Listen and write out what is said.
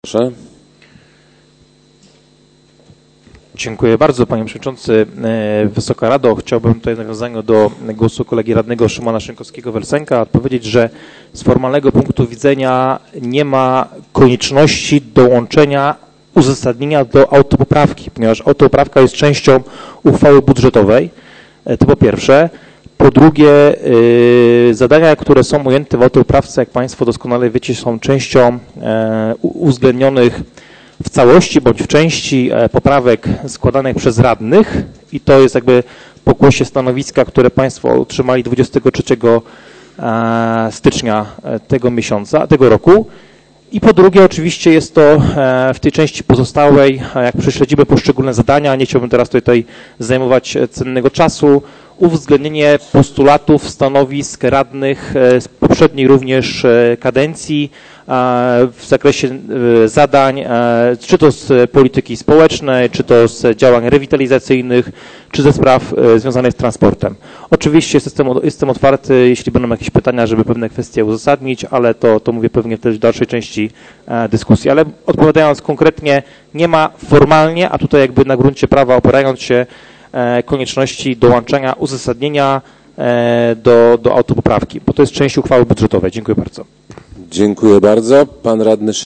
proszę. Dziękuję bardzo, panie przewodniczący. Wysoka Rado, chciałbym tutaj w nawiązaniu do głosu kolegi radnego Szymona Szynkowskiego-Welsenka odpowiedzieć, że z formalnego punktu widzenia nie ma konieczności dołączenia uzasadnienia do autopoprawki, ponieważ autopoprawka jest częścią uchwały budżetowej, to po pierwsze. Po drugie, zadania, które są ujęte w autopoprawce, jak państwo doskonale wiecie, są częścią uwzględnionych w całości bądź w części poprawek składanych przez radnych i to jest jakby pokłosie stanowiska, które państwo otrzymali 23 stycznia tego roku. I po drugie, oczywiście jest to w tej części pozostałej, jak prześledzimy poszczególne zadania, nie chciałbym teraz tutaj zajmować cennego czasu, uwzględnienie postulatów, stanowisk radnych z poprzedniej również kadencji w zakresie zadań, czy to z polityki społecznej, czy to z działań rewitalizacyjnych, czy ze spraw związanych z transportem. Oczywiście jestem otwarty, jeśli będą jakieś pytania, żeby pewne kwestie uzasadnić, ale to mówię pewnie w dalszej części dyskusji. Ale odpowiadając konkretnie, nie ma formalnie, a tutaj jakby na gruncie prawa opierając się konieczności dołączenia uzasadnienia do autopoprawki, bo to jest część uchwały budżetowej. Dziękuję bardzo. Dziękuję bardzo. Pan radny